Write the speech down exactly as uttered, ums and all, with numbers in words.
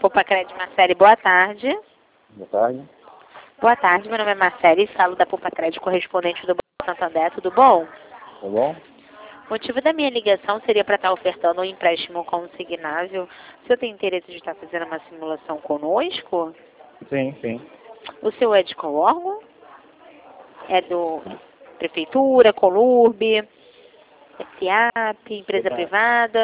Pupacred Marcele, boa tarde. Boa tarde. Boa tarde, meu nome é Marcele, falo da Pupacred, correspondente do Banco Santander, tudo bom? Tá bom? O motivo da minha ligação seria para estar ofertando um empréstimo consignável. O senhor tem interesse de estar fazendo uma simulação conosco? Sim, sim. O seu é de qual órgão? É do Prefeitura, Colurb, S A P, empresa Verdade. privada?